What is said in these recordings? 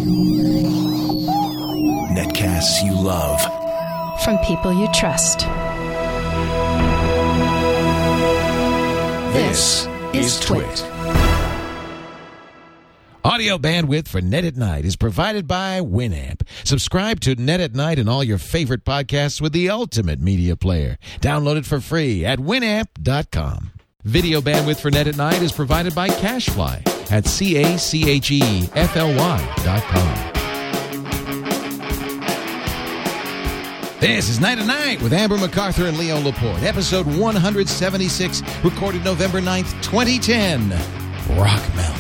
Netcasts you love. From people you trust. This is Twit. Audio bandwidth for Net at Night is provided by Winamp. Subscribe to Net at Night and all your favorite podcasts with the ultimate media player. Download it for free at winamp.com. Video bandwidth for Net at Night is provided by CashFly at CACHEFLY.com. This is Night at Night with Amber MacArthur and Leo Laporte, episode 176, recorded November 9th, 2010. Rock Melt.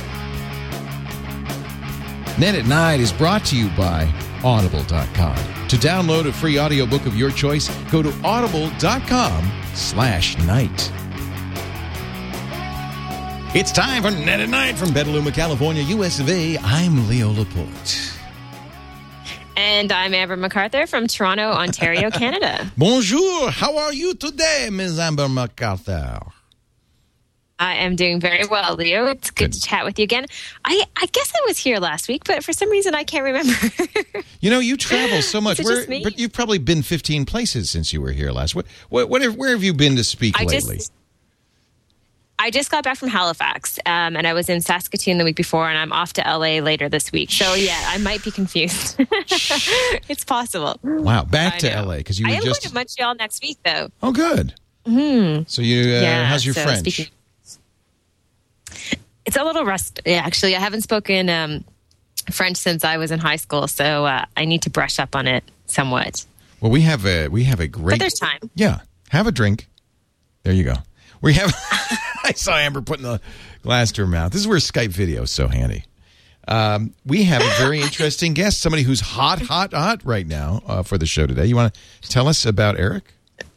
Net at Night is brought to you by Audible.com. To download a free audiobook of your choice, go to audible.com/night. It's time for Net at Night from Petaluma, California, US of A. I'm Leo Laporte. And I'm Amber MacArthur from Toronto, Ontario, Canada. Bonjour. How are you today, Ms. Amber MacArthur? I am doing very well, Leo. It's good to chat with you again. I guess I was here last week, but for some reason I can't remember. You know, you travel so much. Just but you've probably been 15 places since you were here last week. Where have you been to speak lately? I just got back from Halifax, and I was in Saskatoon the week before, and I'm off to LA later this week. So, yeah, I might be confused. It's possible. Wow, back to LA. Because you were I am just going to Montreal next week, though. Oh, good. Mm-hmm. So, how's your French? It's a little rusty, actually. I haven't spoken French since I was in high school, so I need to brush up on it somewhat. Well, we have a great. But there's time. Yeah, have a drink. There you go. We have. I saw Amber putting the glass to her mouth. This is where Skype video is so handy. We have a very interesting guest, somebody who's hot right now for the show today. You want to tell us about Eric?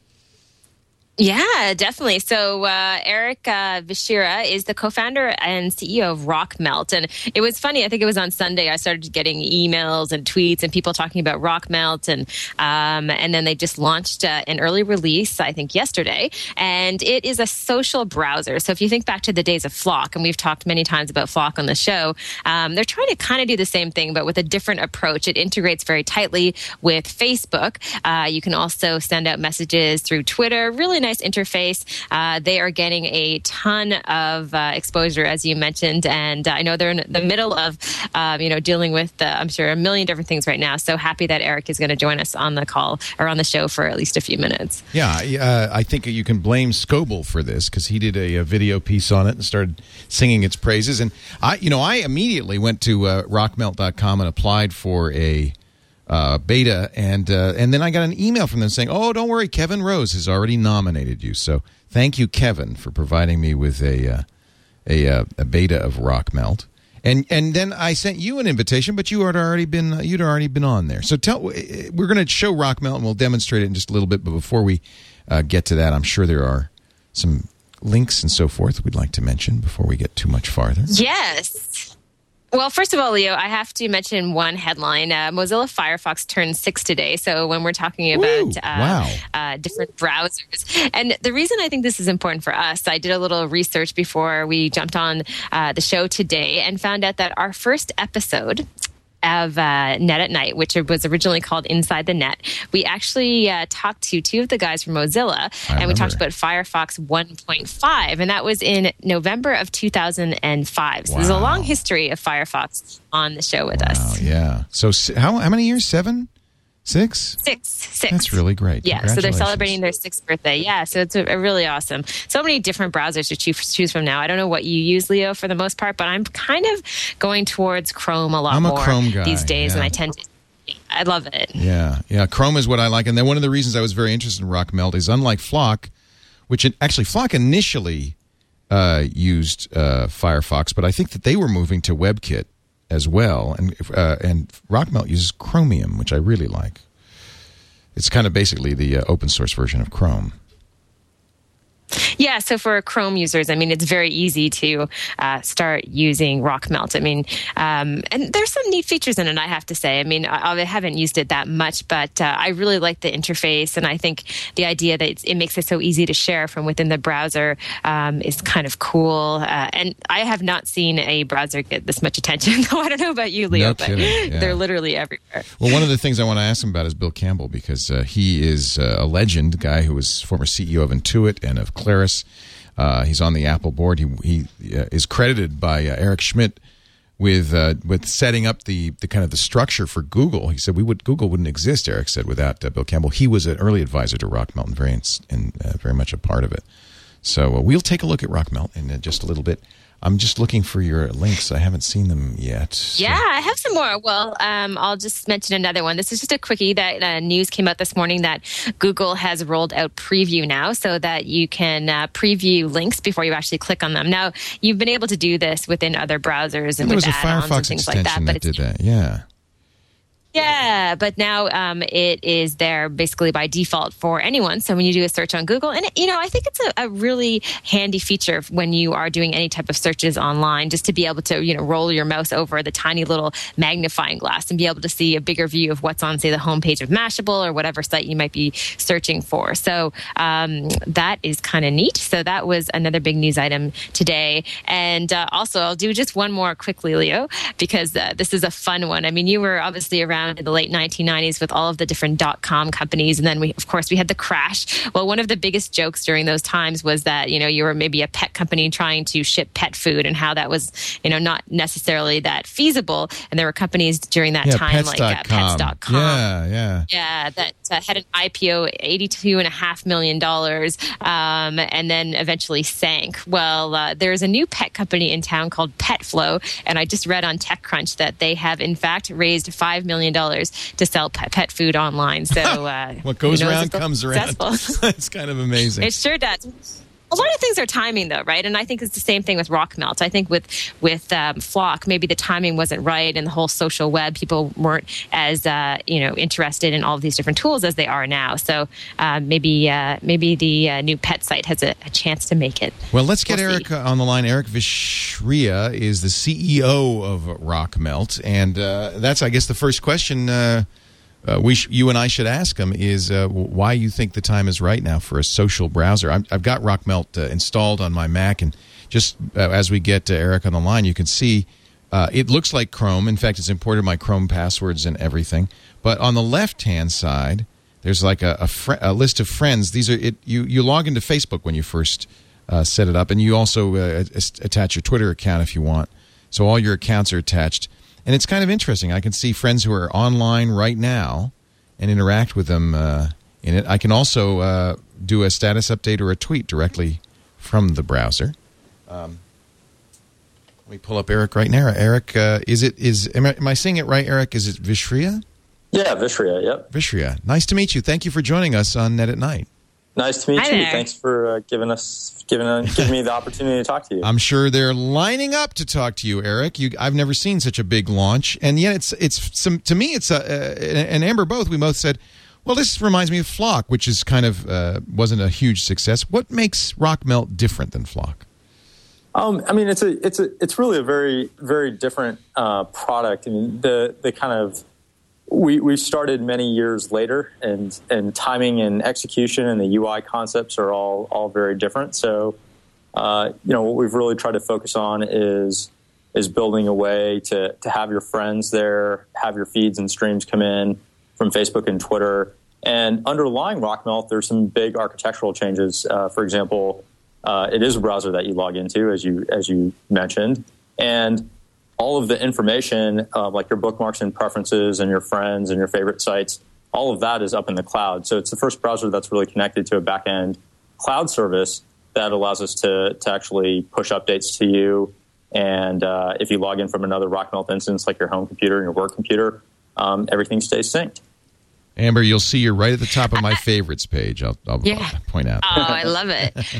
Yeah, definitely. So Eric Vishira is the co-founder and CEO of Rock Melt. And it was funny. I think it was on Sunday. I started getting emails and tweets and people talking about Rock Melt. And then they just launched an early release, I think, yesterday. And it is a social browser. So if you think back to the days of Flock, and we've talked many times about Flock on the show, they're trying to kind of do the same thing, but with a different approach. It integrates very tightly with Facebook. You can also send out messages through Twitter. Really nice interface. They are getting a ton of exposure, as you mentioned, and I know they're in the middle of, dealing with, I'm sure, a million different things right now. So happy that Eric is going to join us on the call or on the show for at least a few minutes. Yeah, I think you can blame Scoble for this because he did a video piece on it and started singing its praises. And I immediately went to rockmelt.com and applied for a beta, and then I got an email from them saying, "Oh, don't worry, Kevin Rose has already nominated you." So thank you, Kevin, for providing me with a beta of Rock Melt. And then I sent you an invitation, but you'd already been on there. So we're going to show Rock Melt, and we'll demonstrate it in just a little bit. But before we get to that, I'm sure there are some links and so forth we'd like to mention before we get too much farther. Yes. Well, first of all, Leo, I have to mention one headline. Mozilla Firefox turned 6 today. So when we're talking about different browsers. And the reason I think this is important for us, I did a little research before we jumped on the show today and found out that our first episode of Net at Night, which was originally called Inside the Net, we actually talked to two of the guys from Mozilla, and we talked about Firefox 1.5, and that was in November of 2005. So there's a long history of Firefox on the show with us. Yeah. So how many years? 7? 6? 6. That's really great. Yeah, so they're celebrating their 6th birthday. Yeah, so it's a really awesome. So many different browsers to choose from now. I don't know what you use, Leo, for the most part, but I'm kind of going towards Chrome a lot more. I'm a Chrome guy these days, and I love it. Yeah, Chrome is what I like. And then one of the reasons I was very interested in Rock Melt is unlike Flock, Flock initially used Firefox, but I think that they were moving to WebKit as well, and Rock Melt uses Chromium, which I really like. It's kind of basically the open source version of Chrome. Yeah, so for Chrome users, I mean, it's very easy to start using RockMelt. I mean, and there's some neat features in it, I have to say. I mean, I haven't used it that much, but I really like the interface, and I think the idea that it makes it so easy to share from within the browser is kind of cool. And I have not seen a browser get this much attention, though I don't know about you, Leo, but they're literally everywhere. Well, one of the things I want to ask him about is Bill Campbell, because he is a legend, guy who was former CEO of Intuit and of Claris. He's on the Apple board. He is credited by Eric Schmidt with setting up the kind of the structure for Google. He said Google wouldn't exist, Eric said, without Bill Campbell. He was an early advisor to RockMelt and very much a part of it. So we'll take a look at RockMelt in just a little bit. I'm just looking for your links. I haven't seen them yet. So. Yeah, I have some more. Well, I'll just mention another one. This is just a quickie that news came out this morning that Google has rolled out Preview now so that you can preview links before you actually click on them. Now, you've been able to do this within other browsers and with add-ons and things like that. But did that, yeah. Yeah, but now it is there basically by default for anyone. So when you do a search on Google, and I think it's a really handy feature when you are doing any type of searches online, just to be able to roll your mouse over the tiny little magnifying glass and be able to see a bigger view of what's on, say, the homepage of Mashable or whatever site you might be searching for. So that is kind of neat. So that was another big news item today. And also, I'll do just one more quickly, Leo, because this is a fun one. I mean, you were obviously around in the late 1990s with all of the different .com companies. And then we had the crash. Well, one of the biggest jokes during those times was that, you were maybe a pet company trying to ship pet food and how that was, not necessarily that feasible. And there were companies during that time like Pets.com. Yeah, that had an IPO, $82.5 million, and then eventually sank. Well, there's a new pet company in town called PetFlow. And I just read on TechCrunch that they have, in fact, raised $5 million to sell pet food online. So what goes around comes around. It's kind of amazing. It sure does. A lot of things are timing, though, right? And I think it's the same thing with RockMelt. I think with Flock, maybe the timing wasn't right, and the whole social web, people weren't as interested in all of these different tools as they are now. So maybe the new pet site has a chance to make it. Well, let's get Eric on the line. Eric Vishria is the CEO of RockMelt, and that's, I guess, the first question you and I should ask him is why you think the time is right now for a social browser. I've got RockMelt installed on my Mac, and just as we get Eric on the line, you can see it looks like Chrome. In fact, it's imported my Chrome passwords and everything. But on the left-hand side, there's like a list of friends. These are you log into Facebook when you first set it up, and you also attach your Twitter account if you want. So all your accounts are attached. And it's kind of interesting. I can see friends who are online right now and interact with them in it. I can also do a status update or a tweet directly from the browser. Let me pull up Eric right now. Eric, am I saying it right, Eric? Is it Vishria? Yeah, Vishria, yep. Vishria. Nice to meet you. Thank you for joining us on Net at Night. Nice to meet Hi you. there. Thanks for giving me the opportunity to talk to you. I'm sure they're lining up to talk to you, Eric. I've never seen such a big launch, and yet to me it's and Amber both. We both said, well, this reminds me of Flock, which is kind of wasn't a huge success. What makes RockMelt different than Flock? I mean, it's really a very, very different product. I mean, the kind of we started many years later, and timing and execution and the UI concepts are all very different. So, what we've really tried to focus on is building a way to have your friends there, have your feeds and streams come in from Facebook and Twitter. And underlying RockMelt, there's some big architectural changes. For example, it is a browser that you log into, as you mentioned, and all of the information, like your bookmarks and preferences and your friends and your favorite sites, all of that is up in the cloud. So it's the first browser that's really connected to a back-end cloud service that allows us to actually push updates to you. And if you log in from another RockMelt instance, like your home computer and your work computer, everything stays synced. Amber, you'll see you're right at the top of my favorites page. I'll point out. Oh, I love it.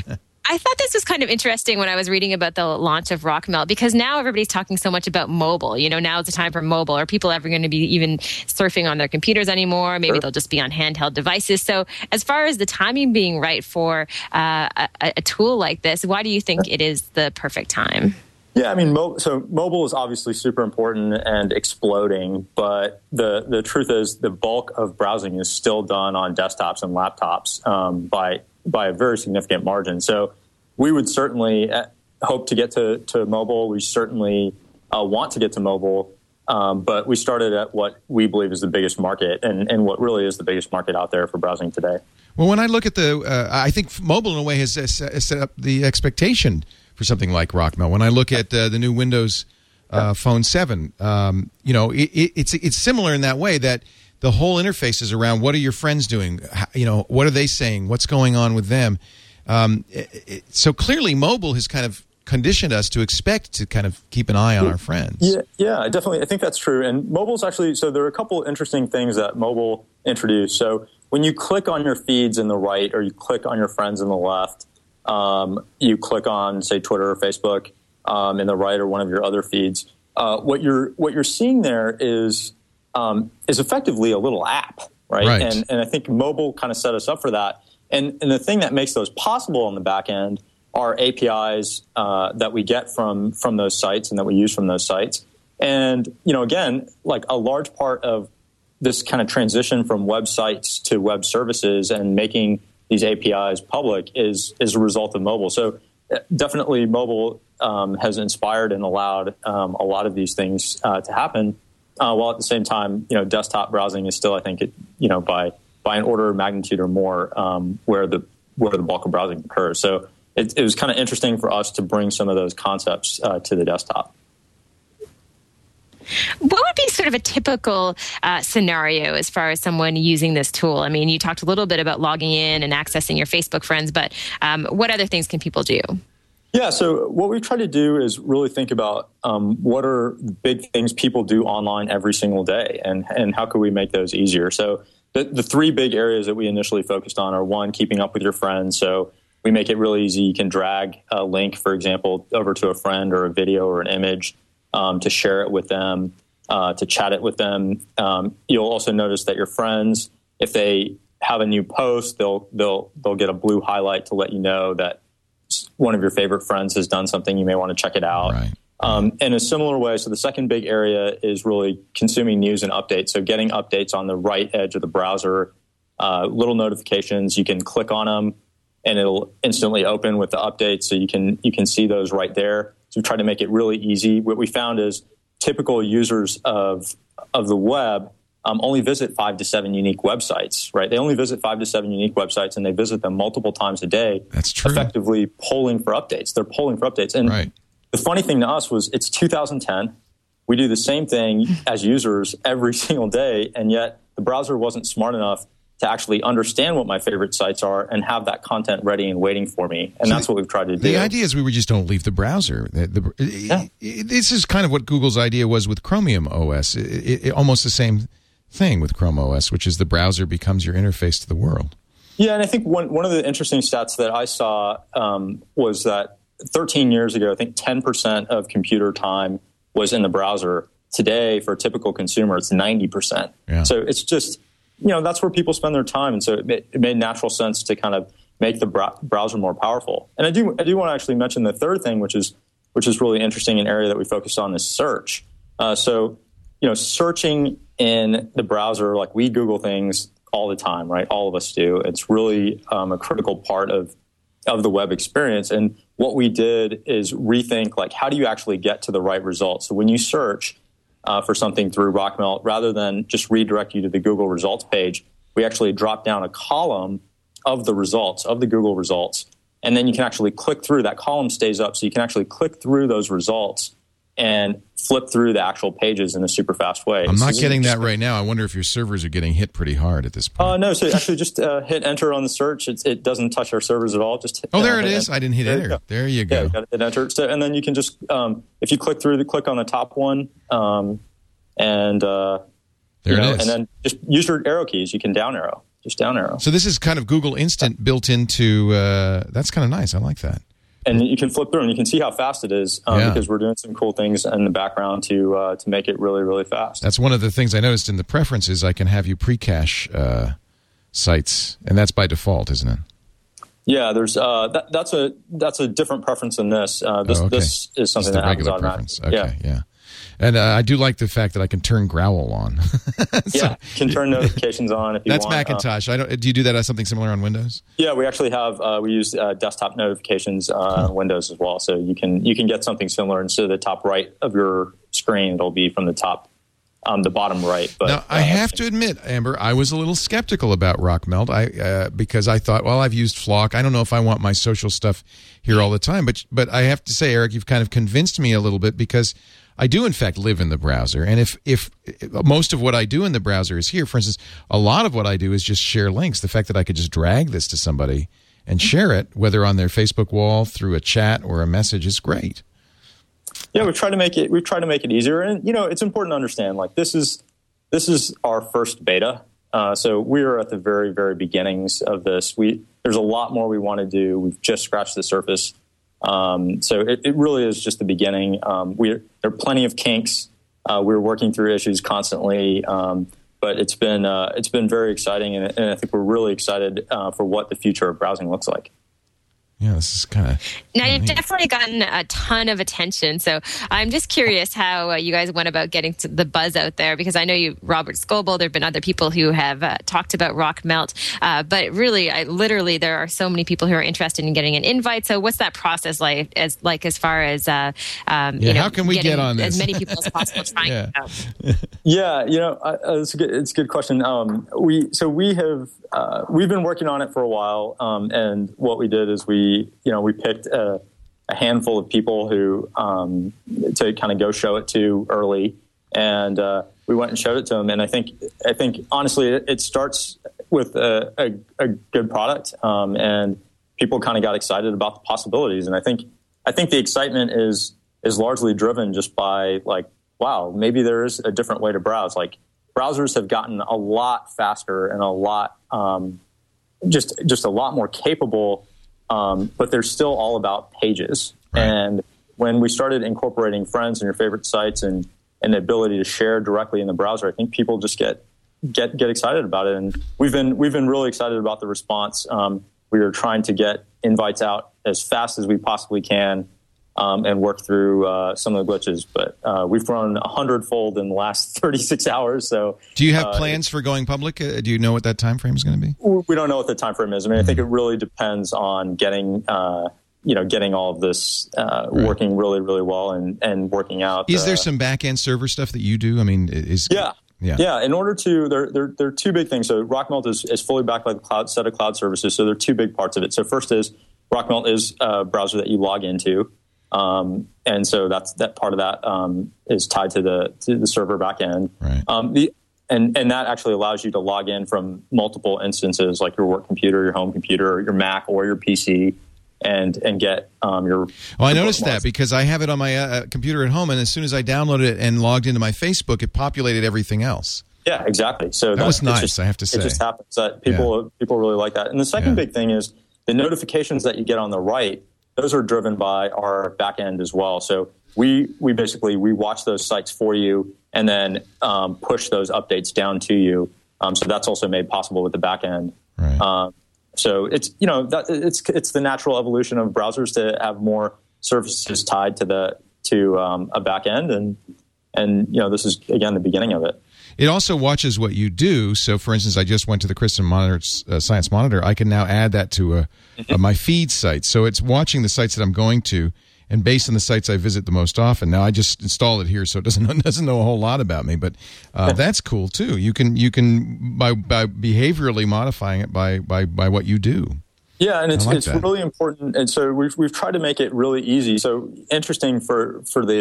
I thought this was kind of interesting when I was reading about the launch of Rockmelt, because now everybody's talking so much about mobile. You know, now is the time for mobile. Are people ever going to be even surfing on their computers anymore? Maybe they'll just be on handheld devices. So as far as the timing being right for a tool like this, why do you think it is the perfect time? Yeah, I mean, so mobile is obviously super important and exploding, but the truth is the bulk of browsing is still done on desktops and laptops by a very significant margin. So we would certainly hope to get to mobile. We certainly want to get to mobile, but we started at what we believe is the biggest market and what really is the biggest market out there for browsing today. Well, when I look at I think mobile in a way has set up the expectation for something like Rockmelt. When I look at the new Windows Phone 7, you know, it's similar in that way that the whole interface is around what are your friends doing? You know, what are they saying? What's going on with them? So clearly mobile has kind of conditioned us to expect to kind of keep an eye on our friends. Yeah, definitely. I think that's true. And mobile's actually, so there are a couple interesting things that mobile introduced. So when you click on your feeds in the right or you click on your friends in the left, you click on, say, Twitter or Facebook in the right or one of your other feeds. What you're seeing there is effectively a little app, right? And I think mobile kind of set us up for that. And the thing that makes those possible on the back end are APIs that we get from those sites and that we use from those sites. And you know, again, like a large part of this kind of transition from websites to web services and making these APIs public is a result of mobile. So definitely mobile has inspired and allowed a lot of these things to happen, while at the same time, you know, desktop browsing is still, I think, you know, by an order of magnitude or more where the bulk of browsing occurs. So it was kind of interesting for us to bring some of those concepts to the desktop. What would be sort of a typical scenario as far as someone using this tool? I mean, you talked a little bit about logging in and accessing your Facebook friends, but what other things can people do? Yeah, so what we try to do is really think about what are big things people do online every single day, and how can we make those easier? So the three big areas that we initially focused on are, one, keeping up with your friends. So we make it really easy. You can drag a link, for example, over to a friend or a video or an image to share it with them, to chat it with them. You'll also notice that your friends, if they have a new post, they'll get a blue highlight to let you know that one of your favorite friends has done something. You may want to check it out. Right. In a similar way, so the second big area is really consuming news and updates. So getting updates on the right edge of the browser, little notifications. You can click on them, and it'll instantly open with the updates. So you can see those right there. So we try to make it really easy. What we found is typical users of the web only visit 5 to 7 unique websites, right? They only visit 5 to 7 unique websites, and they visit them multiple times a day. That's true. Effectively polling for updates. They're polling for updates. And right. The funny thing to us was it's 2010. We do the same thing as users every single day, and yet the browser wasn't smart enough to actually understand what my favorite sites are and have that content ready and waiting for me. And that's what we've tried to do. The idea is we just don't leave the browser. This is kind of what Google's idea was with Chromium OS. Almost the same thing with Chrome OS, which is the browser becomes your interface to the world. Yeah, and I think one of the interesting stats that I saw was that 13 years ago, I think 10% of computer time was in the browser. Today, for a typical consumer, it's 90%. Yeah. So it's just, you know, that's where people spend their time. And so it made natural sense to kind of make the browser more powerful. And I do want to actually mention the third thing, which is really interesting, an area that we focused on is search. So, you know, searching in the browser, like we Google things all the time, right? All of us do. It's really a critical part of the web experience. And what we did is rethink, like, how do you actually get to the right results? So when you search for something through Rockmelt, rather than just redirect you to the Google results page, we actually drop down a column of the results, of the Google results, and then you can actually click through. That column stays up, so you can actually click through those results and flip through the actual pages in a super fast way. I'm not getting that right now. I wonder if your servers are getting hit pretty hard at this point. No, so actually just hit enter on the search. It doesn't touch our servers at all. Just there it is. I didn't hit enter. There you go. Yeah, you got to hit enter. So, and then you can just, if you click through, click on the top one, and there it is. And then just use your arrow keys. You can down arrow. just down arrow. So this is kind of Google Instant built into. That's kind of nice. I like that. And you can flip through, and you can see how fast it is because we're doing some cool things in the background to make it really, really fast. That's one of the things I noticed in the preferences. I can have you pre-cache sites, and that's by default, isn't it? Yeah, there's that's a different preference than this. This is something that happens automatically. Okay, yeah. And I do like the fact that I can turn Growl on. You can turn notifications on if you want. That's Macintosh. Do you do that as something similar on Windows? Yeah, we actually have. We use desktop notifications on Windows as well. So you can get something similar. Instead of the top right of your screen, it'll be from the top, the bottom right. But now, I have to admit, Amber, I was a little skeptical about RockMelt. Because I thought, well, I've used Flock. I don't know if I want my social stuff here all the time. But I have to say, Eric, you've kind of convinced me a little bit because I do, in fact, live in the browser. And if most of what I do in the browser is here, for instance, a lot of what I do is just share links. The fact that I could just drag this to somebody and share it, whether on their Facebook wall, through a chat, or a message, is great. Yeah, we try to make it easier. And, it's important to understand, like, this is our first beta. So we are at the very, very beginnings of this. There's a lot more we want to do. We've just scratched the surface. So it really is just the beginning. There are plenty of kinks. We're working through issues constantly, but it's been very exciting, and I think we're really excited for what the future of browsing looks like. Yeah, this is kind of... Now, you've definitely gotten a ton of attention, so I'm just curious how you guys went about getting to the buzz out there, because I know Robert Scoble, there have been other people who have talked about RockMelt, but really, there are so many people who are interested in getting an invite, so what's that process like as far as, how can we get on this? As many people as possible trying to know? It's a good question. We've been working on it for a while, and what we did is we picked a handful of people who to kind of go show it to early, and we went and showed it to them. And I think honestly, it starts with a good product, and people kind of got excited about the possibilities. And I think the excitement is largely driven just by, like, wow, maybe there is a different way to browse. Like, browsers have gotten a lot faster and a lot just a lot more capable. But they're still all about pages. Right. And when we started incorporating friends and your favorite sites and the ability to share directly in the browser, I think people just get excited about it. And we've been really excited about the response. We are trying to get invites out as fast as we possibly can, and work through some of the glitches. But we've grown 100-fold in the last 36 hours. So, do you have plans for going public? Do you know what that time frame is going to be? We don't know what the time frame is. I mean, I think it really depends on getting all of this working really, really well and working out. Is there some back-end server stuff that you do? I mean, Yeah. In order to, there are two big things. So RockMelt is fully backed by the set of cloud services. So there are two big parts of it. So first is RockMelt is a browser that you log into. And so that part of that is tied to the server backend. Right. And that actually allows you to log in from multiple instances, like your work computer, your home computer, your Mac, or your PC, and get your. Oh, I noticed that because I have it on my computer at home, and as soon as I downloaded it and logged into my Facebook, it populated everything else. Yeah, exactly. So that was nice. I have to say, it just happens that people really like that. And the second big thing is the notifications that you get on the right. Those are driven by our back end as well. So we basically watch those sites for you and then push those updates down to you. So that's also made possible with the back end. Right. So it's it's the natural evolution of browsers to have more services tied to a back end, and this is again the beginning of it. It also watches what you do. So, for instance, I just went to the Christian Science Monitor. I can now add that to my feed site. So it's watching the sites that I'm going to, and based on the sites I visit the most often. Now, I just installed it here, so it doesn't know a whole lot about me. But that's cool too. You can by behaviorally modifying it by what you do. Yeah, and it's really important. And so we've tried to make it really easy. So interesting for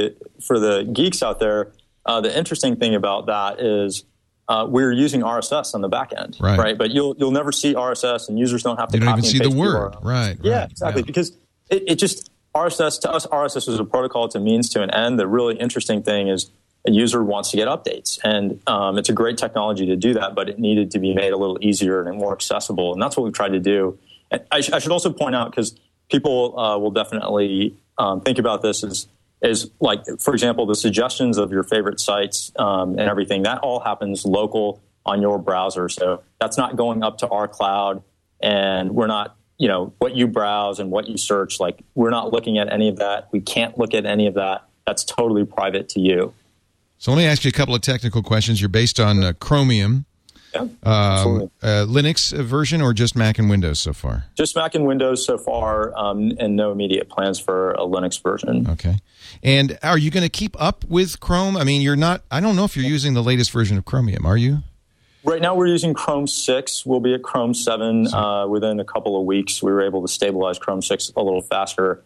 the geeks out there. The interesting thing about that is we're using RSS on the back end, right? But you'll never see RSS, and users don't have to. You don't copy even see and paste the word, right? Yeah, exactly. Yeah. Because it just RSS to us, RSS is a protocol. It's a means to an end. The really interesting thing is a user wants to get updates. And it's a great technology to do that, but it needed to be made a little easier and more accessible. And that's what we've tried to do. And I should also point out, because people will definitely think about this as like, for example, the suggestions of your favorite sites and everything, that all happens local on your browser. So that's not going up to our cloud, and we're not, what you browse and what you search, like we're not looking at any of that. We can't look at any of that. That's totally private to you. So let me ask you a couple of technical questions. You're based on Chromium. Yeah, absolutely. Linux version or just Mac and Windows so far? Just Mac and Windows so far, and no immediate plans for a Linux version. Okay. And are you going to keep up with Chrome? I mean, I don't know if you're using the latest version of Chromium, are you? Right now we're using Chrome 6. We'll be at Chrome 7 within a couple of weeks. We were able to stabilize Chrome 6 a little faster.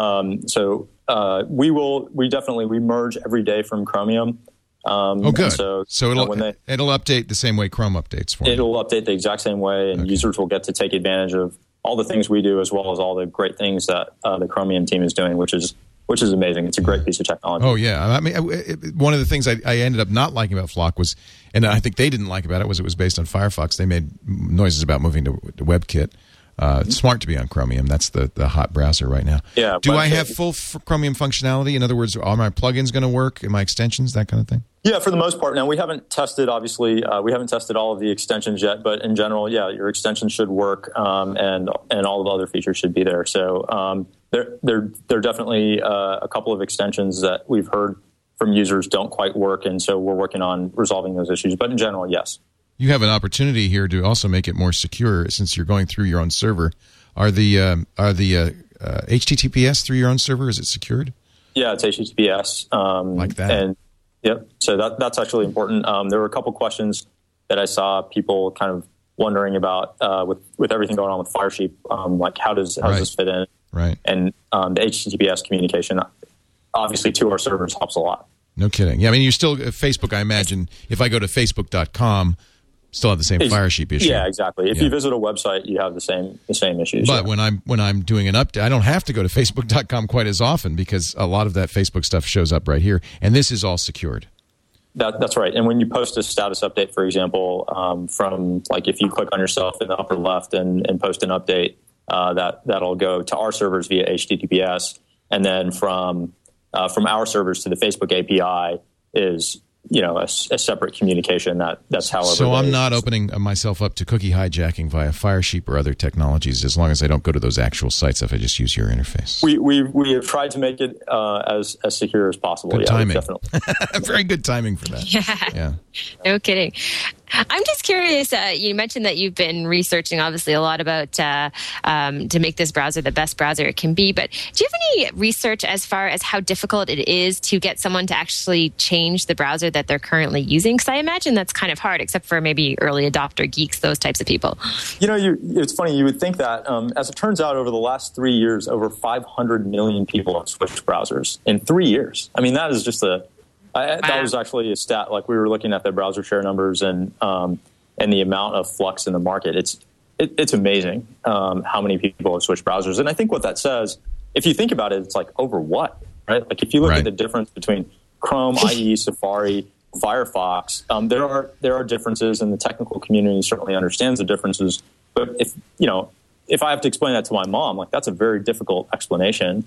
We merge every day from Chromium. Good. So it'll update the same way Chrome updates for you. It'll update the exact same way, and users will get to take advantage of all the things we do, as well as all the great things that the Chromium team is doing, which is amazing. It's a great piece of technology. Oh, yeah. I mean, one of the things I ended up not liking about Flock was, and I think they didn't like about it, was based on Firefox. They made noises about moving to WebKit. It's smart to be on Chromium. That's the hot browser right now. Yeah. Do I have full Chromium functionality? In other words, are my plugins going to work? Are my extensions, that kind of thing? Yeah, for the most part. Now, we haven't tested, obviously, all of the extensions yet, but in general, yeah, your extensions should work, and all of the other features should be there. So there are definitely a couple of extensions that we've heard from users don't quite work, and so we're working on resolving those issues. But in general, yes. You have an opportunity here to also make it more secure, since you're going through your own server. Are the HTTPS through your own server? Is it secured? Yeah, it's HTTPS. Like that. And yep. So that's actually important. There were a couple questions that I saw people kind of wondering about with everything going on with Firesheep. Like how does this fit in? Right. And the HTTPS communication, obviously, to our servers helps a lot. No kidding. Yeah, I mean, you're still Facebook. I imagine if I go to Facebook.com. Still have the same Firesheep issue. Yeah, exactly. If you visit a website, you have the same issues. But when I'm doing an update, I don't have to go to Facebook.com quite as often, because a lot of that Facebook stuff shows up right here, and this is all secured. That's right. And when you post a status update, for example, from like if you click on yourself in the upper left and post an update, that'll go to our servers via HTTPS, and then from our servers to the Facebook API is a separate communication. That's however. So I'm not opening myself up to cookie hijacking via Firesheep or other technologies, as long as I don't go to those actual sites. If I just use your interface, we have tried to make it as secure as possible. Good timing. Definitely. Very good timing for that. Yeah. No kidding. I'm just curious. You mentioned that you've been researching, obviously, a lot about to make this browser the best browser it can be. But do you have any research as far as how difficult it is to get someone to actually change the browser that they're currently using? Because I imagine that's kind of hard, except for maybe early adopter geeks, those types of people. It's funny. You would think that. As it turns out, over the last 3 years, over 500 million people have switched browsers in 3 years. I mean, that is just that was actually a stat. Like we were looking at the browser share numbers and the amount of flux in the market. It's amazing how many people have switched browsers. And I think what that says, if you think about it, it's like over what, right? Like if you look at the difference between Chrome, IE, Safari, Firefox, there are differences, and the technical community certainly understands the differences. But if I have to explain that to my mom, like that's a very difficult explanation.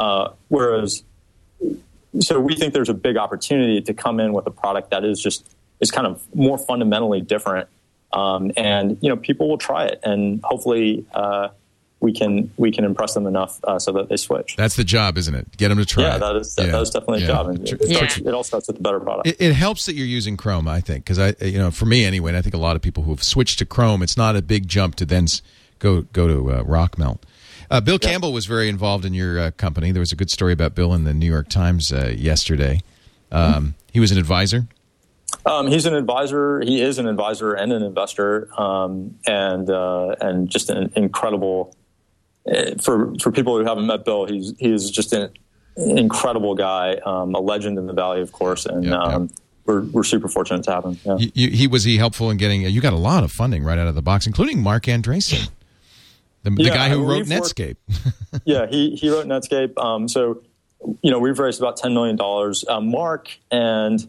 So we think there's a big opportunity to come in with a product that is kind of more fundamentally different, and people will try it, and hopefully we can impress them enough so that they switch. That's the job, isn't it? Get them to try. Yeah, that is definitely a job. And it all starts with a better product. It helps that you're using Chrome, I think, because for me anyway, and I think a lot of people who have switched to Chrome, it's not a big jump to then go to RockMelt. Bill Campbell was very involved in your company. There was a good story about Bill in the New York Times yesterday. He was an advisor. He's an advisor. He is an advisor and an investor, and just an incredible. For people who haven't met Bill, he is just an incredible guy, a legend in the Valley, of course, and we're super fortunate to have him. Yeah. Was he helpful in getting? You got a lot of funding right out of the box, including Mark Andreessen. The guy who wrote Netscape. Yeah, he wrote Netscape. So, we've raised about $10 million. Mark and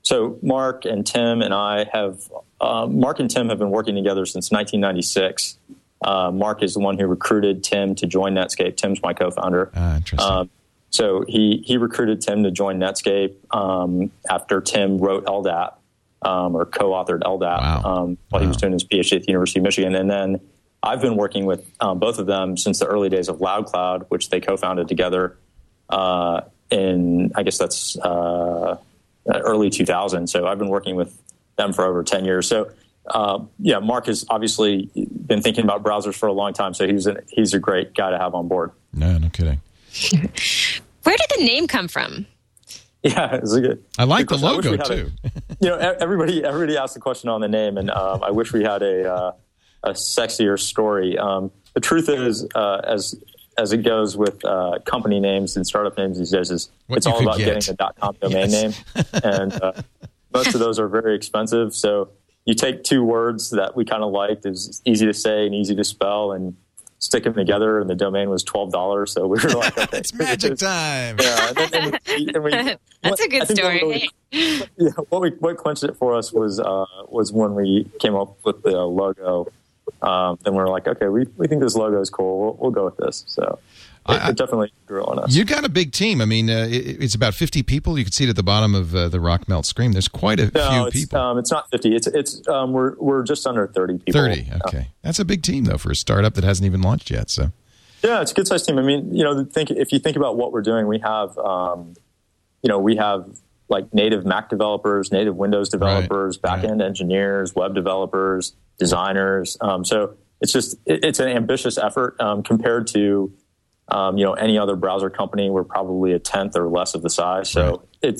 So Mark and Tim and I have Mark and Tim have been working together since 1996. Mark is the one who recruited Tim to join Netscape. Tim's my co-founder. Interesting. So he recruited Tim to join Netscape after Tim wrote LDAP or co-authored LDAP while he was doing his PhD at the University of Michigan. And then I've been working with both of them since the early days of LoudCloud, which they co-founded together in, I guess that's early 2000. So I've been working with them for over 10 years. So Mark has obviously been thinking about browsers for a long time. So he's a great guy to have on board. No kidding. Where did the name come from? Yeah, it's a good. I like the logo too. Everybody asked the question on the name, and I wish we had a sexier story. The truth is, as it goes with company names and startup names these days, it's all about getting a .com domain name, and most of those are very expensive. So you take two words that we kind of liked, is easy to say and easy to spell, and stick them together, and the domain was $12. So we were like, okay, it's magic time. Yeah, that's a good story. What clinched it for us was when we came up with the logo. Then we're like, okay, we think this logo is cool. We'll go with this. So it definitely grew on us. You got a big team. I mean, it's about 50 people. You can see it at the bottom of the Rockmelt screen. There's quite a few people. It's not 50. We're just under 30 people. 30. Okay, that's a big team though for a startup that hasn't even launched yet. So yeah, it's a good sized team. I mean, if you think about what we're doing, we have like native Mac developers, native Windows developers, back-end engineers, web developers, designers. So it's an ambitious effort compared to any other browser company. We're probably a tenth or less of the size. So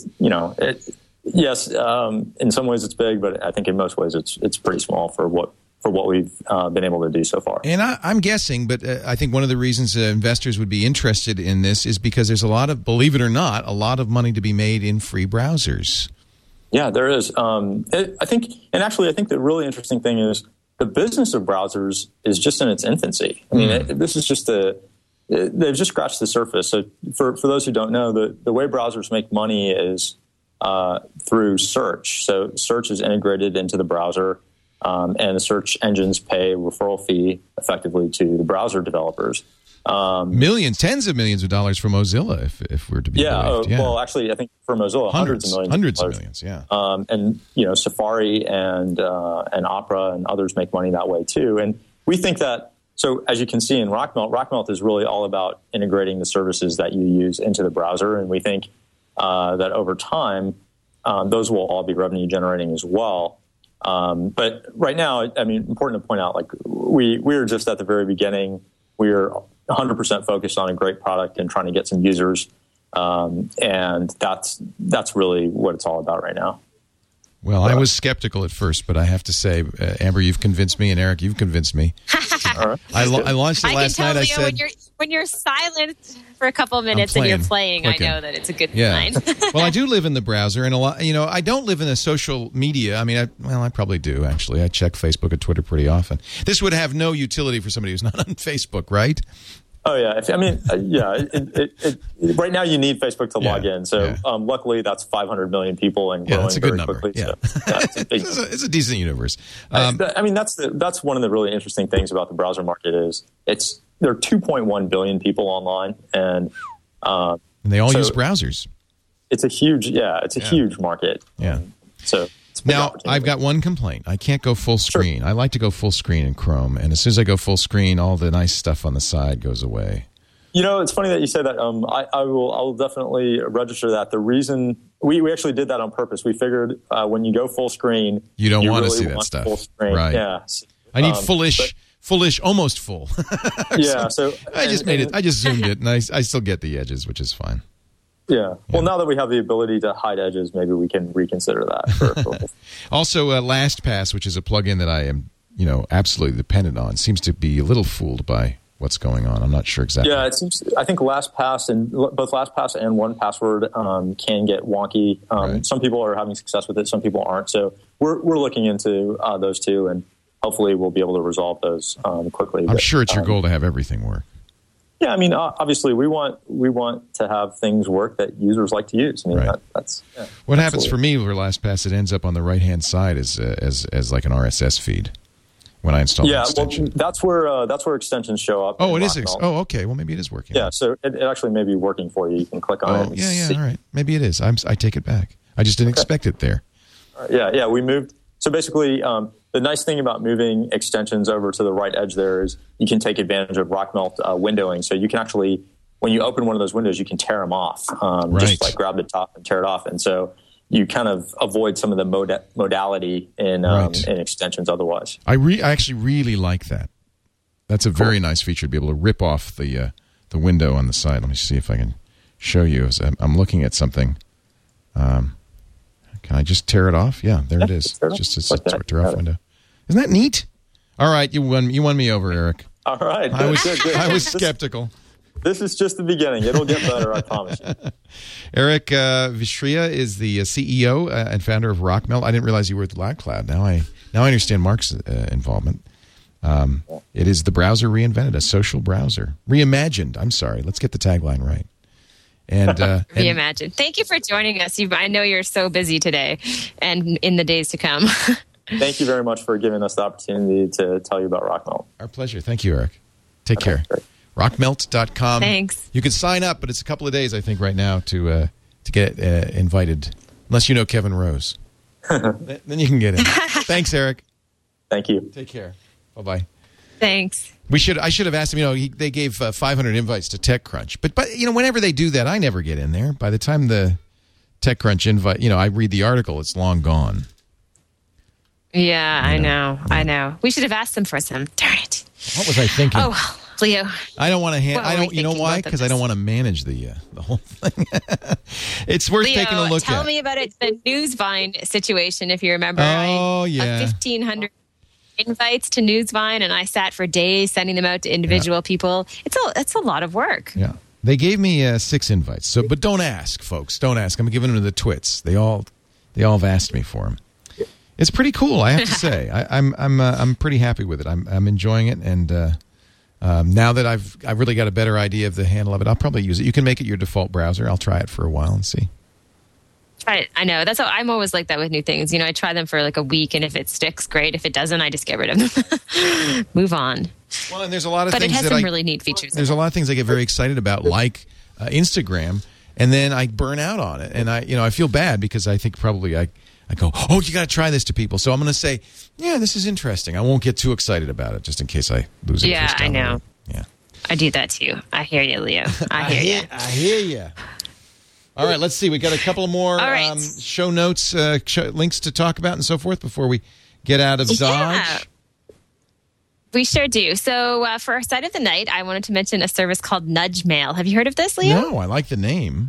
yes, in some ways it's big, but I think in most ways it's pretty small for what we've been able to do so far. And I'm guessing, but I think one of the reasons investors would be interested in this is because there's believe it or not, a lot of money to be made in free browsers. Yeah, there is. I think the really interesting thing is the business of browsers is just in its infancy. I mean, this is just they've just scratched the surface. So for those who don't know, the way browsers make money is through search. So search is integrated into the browser. And the search engines pay a referral fee effectively to the browser developers. Tens of millions of dollars for Mozilla, if we're to be believed. Well, actually, I think for Mozilla, hundreds of millions. Yeah. And Safari and Opera and others make money that way too. And we think that. So as you can see in Rockmelt is really all about integrating the services that you use into the browser, and we think that over time those will all be revenue generating as well. But right now, I mean, important to point out, like we're just at the very beginning. We're 100% focused on a great product and trying to get some users, and that's really what it's all about right now. Well, I was skeptical at first, but I have to say, Amber, you've convinced me, and Eric, you've convinced me. All right. I launched it last night. Leo, I said, when you're silent for a couple of minutes and you're playing, I know that it's a good sign. Well, I do live in the browser, and I don't live in the social media. I mean, I probably do actually. I check Facebook and Twitter pretty often. This would have no utility for somebody who's not on Facebook, right? Oh yeah, right now you need Facebook to log in. So luckily, that's 500 million people and growing that's a good very number. quickly. Yeah. So, it's a decent universe. That's one of the really interesting things about the browser market is there are 2.1 billion people online, and they all use browsers. It's a huge huge market. Yeah. So. Now, I've got one complaint. I can't go full screen. Sure. I like to go full screen in Chrome, and as soon as I go full screen, all the nice stuff on the side goes away. It's funny that you say that. I will definitely register that. The reason we actually did that on purpose. We figured when you go full screen, you don't want really to see that stuff. Full screen. Right? Yeah. I need fullish, almost full. Yeah. So I just made it. I just zoomed it, and I still get the edges, which is fine. Yeah. Well, now that we have the ability to hide edges, maybe we can reconsider that. Also, LastPass, which is a plugin that I am, absolutely dependent on, seems to be a little fooled by what's going on. I'm not sure exactly. Yeah, it seems. I think LastPass and both LastPass and 1Password can get wonky. Right. Some people are having success with it, some people aren't. So we're looking into those two, and hopefully we'll be able to resolve those quickly. I'm sure it's your goal to have everything work. Yeah, I mean, obviously, we want to have things work that users like to use. I mean, Right. that's What happens for me with LastPass? It ends up on the right hand side as like an RSS feed when I install an extension. Well, that's where extensions show up. Oh, in it is. Rockmelt. Okay. Well, maybe it is working. Yeah, so it actually may be working for you. You can click on it. And Yeah. see. All right. Maybe it is. I take it back. I just didn't expect it there. Yeah. We moved. So basically, the nice thing about moving extensions over to the right edge there is you can take advantage of Rockmelt windowing. So you can actually, when you open one of those windows, you can tear them off. Just like grab the top and tear it off. And so you kind of avoid some of the modality in extensions otherwise. I actually really like that. That's a very nice feature to be able to rip off the window on the side. Let me see if I can show you. As I'm looking at something. Can I just tear it off? Yeah, there it is. It's just a tear off window. Isn't that neat? All right, you won me over, Eric. All right. I was skeptical. This is just the beginning. It'll get better, I promise you. Eric Vishria is the CEO and founder of Rockmelt. I didn't realize you were at LoudCloud. Now I understand Mark's involvement. It is the browser reinvented, a social browser. Reimagined. I'm sorry. Let's get the tagline right. And Reimagine. Thank you for joining us. I know you're so busy today and in the days to come. Thank you very much for giving us the opportunity to tell you about Rockmelt. Our pleasure. Thank you, Eric. Take care. Great. Rockmelt.com. Thanks. You can sign up, but it's a couple of days, I think, right now to get invited. Unless you know Kevin Rose. Then you can get in. Thanks, Eric. Thank you. Take care. Bye-bye. Thanks. I should have asked him. They gave 500 invites to TechCrunch, but whenever they do that, I never get in there. By the time the TechCrunch invite, I read the article, it's long gone. Yeah, I know. We should have asked them for some. Darn it. What was I thinking? Oh, Leo. I don't want to. What were we You know thinking why? about Because this? I don't want to manage the whole thing. It's worth Leo, taking a look at. tell me about it. The Newsvine situation, if you remember. Oh, yeah. 1,500 invites to Newsvine, and I sat for days sending them out to individual people. It's a lot of work. Yeah. They gave me 6 invites. But don't ask, folks. Don't ask. I'm giving them to the twits. They all have asked me for them. It's pretty cool, I have to say. I'm pretty happy with it. I'm enjoying it, and now that I've really got a better idea of the handle of it, I'll probably use it. You can make it your default browser. I'll try it for a while and see. I know. That's how I'm always like that with new things. I try them for like a week, and if it sticks, great. If it doesn't, I just get rid of them. Move on. Well, and there's a lot of But things it has that some really neat features. There's a lot of things I get very excited about, like Instagram, and then I burn out on it, and I feel bad because I think probably I go, oh, you got to try this to people. So I'm going to say, yeah, this is interesting. I won't get too excited about it, just in case I lose it. Yeah, I know. Yeah, I do that too. I hear you, Leo. I hear you. I hear you. All right, let's see. We got a couple more right. show notes, links to talk about, and so forth before we get out of Dodge. Yeah. We sure do. So for our site of the night, I wanted to mention a service called Nudge Mail. Have you heard of this, Leo? No, I like the name.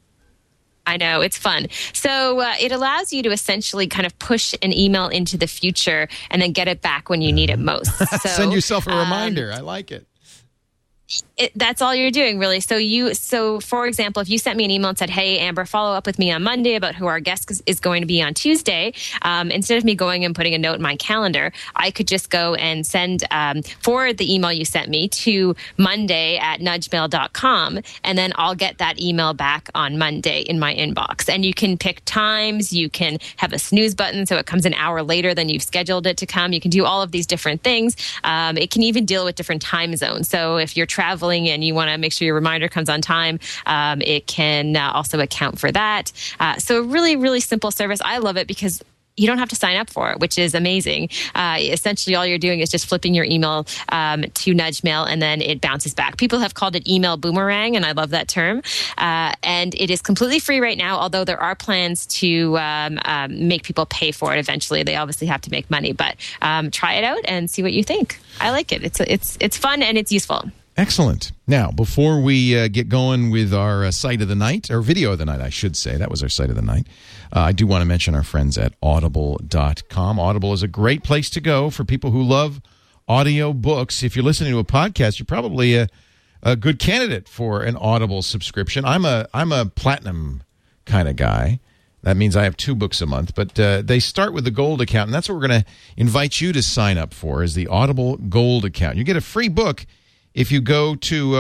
I know, it's fun. So it allows you to essentially kind of push an email into the future and then get it back when you need it most. So, Send yourself a reminder. I like it. That's all you're doing, really. So for example, if you sent me an email and said, hey, Amber, follow up with me on Monday about who our guest is going to be on Tuesday, instead of me going and putting a note in my calendar, I could just go and send, forward the email you sent me to monday@nudgemail.com, and then I'll get that email back on Monday in my inbox. And you can pick times, you can have a snooze button so it comes an hour later than you've scheduled it to come. You can do all of these different things. It can even deal with different time zones. So if you're traveling and you want to make sure your reminder comes on time, it can also account for that. So really, really simple service. I love it because you don't have to sign up for it, which is amazing. Essentially, all you're doing is just flipping your email to Nudge Mail, and then it bounces back. People have called it email boomerang, and I love that term. And it is completely free right now, although there are plans to make people pay for it eventually. They obviously have to make money, but try it out and see what you think. I like it. It's fun and it's useful. Excellent. Now, before we get going with our site of the night, or video of the night, I should say, that was our site of the night, I do want to mention our friends at Audible.com. Audible is a great place to go for people who love audio books. If you're listening to a podcast, you're probably a good candidate for an Audible subscription. I'm a platinum kind of guy. That means I have 2 books a month, but they start with the Gold account, and that's what we're going to invite you to sign up for, is the Audible Gold account. You get a free book if you go to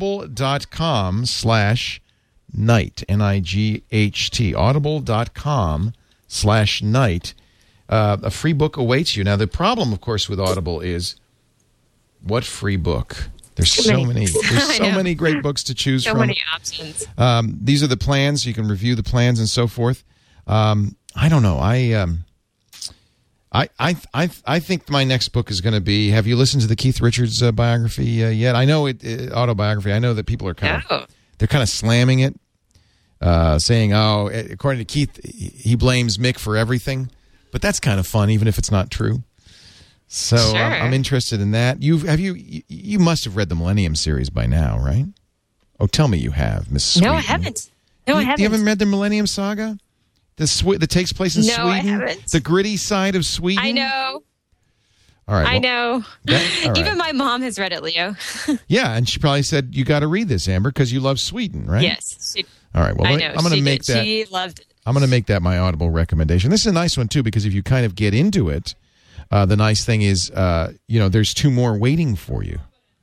audible.com/night, N-I-G-H-T, audible.com/night, a free book awaits you. Now, the problem, of course, with Audible is what free book? There's so many. There's so many great books to choose from. So many options. These are the plans. You can review the plans and so forth. I don't know. I think my next book is going to be. Have you listened to the Keith Richards biography yet? I know it autobiography. I know that people are kind of slamming it, saying, "Oh, according to Keith, he blames Mick for everything." But that's kind of fun, even if it's not true. So sure. I'm interested in that. You must have read the Millennium series by now, right? Oh, tell me you have, Mrs. Sweeten. No, I haven't. No, I haven't. You haven't read the Millennium Saga? That takes place in Sweden? No, I haven't. The gritty side of Sweden? I know. All right. I know. All right. Even my mom has read it, Leo. Yeah, and she probably said, you got to read this, Amber, because you love Sweden, right? Yes. All right. Well, I know. I'm going to make that. She loved it. I'm going to make that my Audible recommendation. This is a nice one, too, because if you kind of get into it, the nice thing is, there's 2 more waiting for you.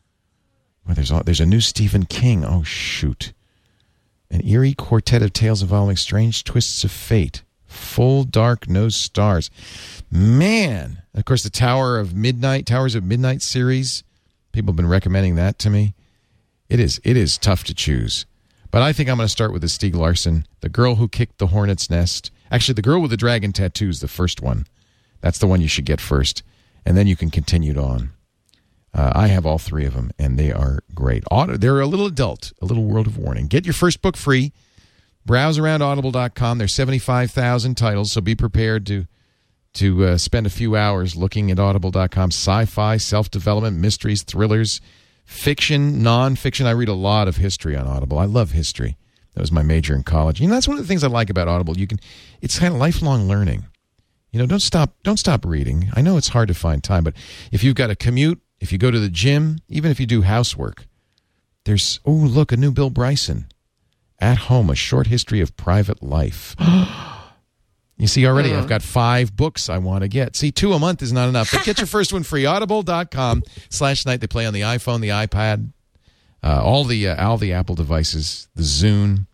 Well, there's a new Stephen King. Oh, shoot. An eerie quartet of tales involving strange twists of fate. Full dark, no stars. Man. Of course, the Towers of Midnight series. People have been recommending that to me. It is tough to choose. But I think I'm going to start with the Stieg Larsson, The Girl Who Kicked the Hornet's Nest. Actually, The Girl with the Dragon Tattoo is the first one. That's the one you should get first. And then you can continue on. I have all 3 of them, and they are great. They're a little adult, a little word of warning. Get your first book free. Browse around audible.com. There's 75,000 titles, so be prepared to spend a few hours looking at audible.com. Sci-fi, self-development, mysteries, thrillers, fiction, non-fiction. I read a lot of history on Audible. I love history. That was my major in college. That's one of the things I like about Audible. It's kind of lifelong learning. Don't stop reading. I know it's hard to find time, but if you've got a commute, if you go to the gym, even if you do housework, there's, look, a new Bill Bryson. At Home, A Short History of Private Life. You see, already I've got 5 books I want to get. See, 2 a month is not enough, but get your first one free. Audible.com/night. They play on the iPhone, the iPad, all the Apple devices, the Zune.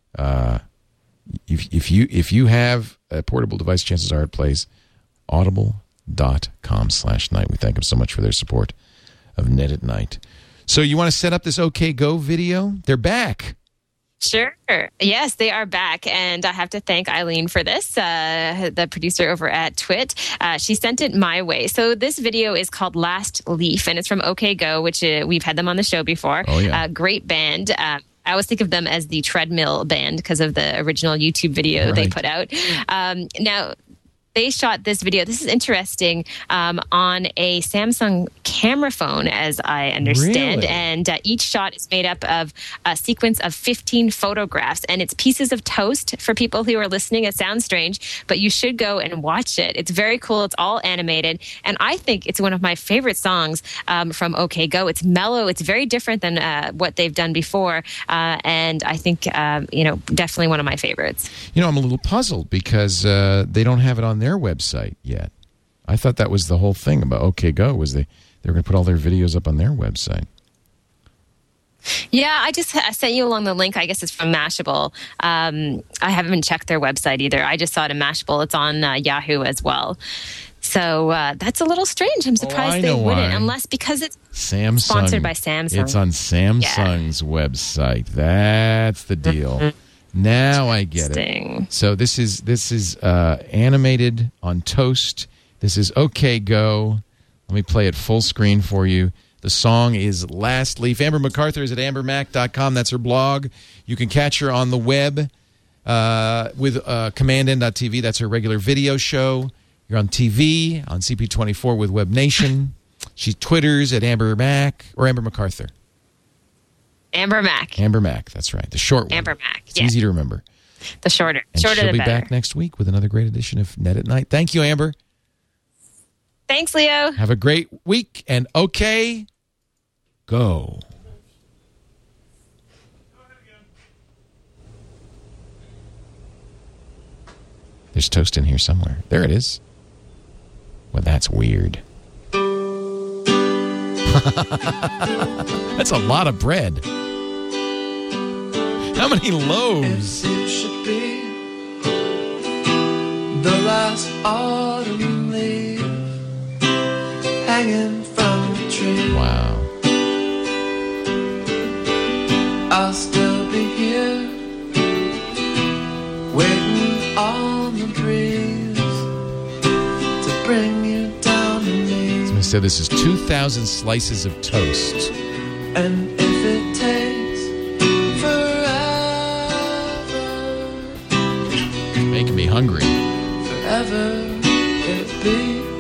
If you have a portable device, chances are it plays. Audible.com/night. We thank them so much for their support of Net at Night. So you want to set up this OK Go video? They're back. Sure. Yes, they are back. And I have to thank Eileen for this, the producer over at Twit. She sent it my way. So this video is called Last Leaf, and it's from OK Go, which we've had them on the show before. Oh, yeah. Great band. I always think of them as the treadmill band because of the original YouTube video they put out. Now, they shot this video. This is interesting, on a Samsung camera phone, as I understand. Really? And each shot is made up of a sequence of 15 photographs. And it's pieces of toast for people who are listening. It sounds strange, but you should go and watch it. It's very cool. It's all animated. And I think it's one of my favorite songs from OK Go. It's mellow. It's very different than what they've done before. And I think, definitely one of my favorites. I'm a little puzzled because they don't have it on their website yet. I thought that was the whole thing about OK Go, was they were going to put all their videos up on their website. Yeah, I sent you along the link. I guess it's from Mashable. I haven't checked their website either. I just saw it in Mashable. It's on Yahoo as well. So that's a little strange. I'm surprised they wouldn't, unless because it's Samsung. Sponsored by Samsung. It's on Samsung's website. That's the deal. Now I get it. So this is animated on Toast. This is OK Go. Let me play it full screen for you. The song is Last Leaf. Amber MacArthur is at ambermac.com. That's her blog. You can catch her on the web with commandn.tv. That's her regular video show. You're on TV, on CP24 with Web Nation. She Twitters at Amber Mac or Amber MacArthur. Amber Mac. Amber Mac, that's right. The short one. Amber Mac. It's easy to remember. The shorter. And shorter she'll be better. back next week with another great edition of Net at Night. Thank you, Amber. Thanks, Leo. Have a great week, and OK Go. There's Toast in here somewhere. There it is. Well, that's weird. That's a lot of bread. How many loaves? It should be the last autumn leaf hanging from the tree. Wow. I'll still be here, waiting on the breeze to bring you down to me. So I said this is 2,000 slices of toast. And if it takes forever, Making me hungry. forever it be.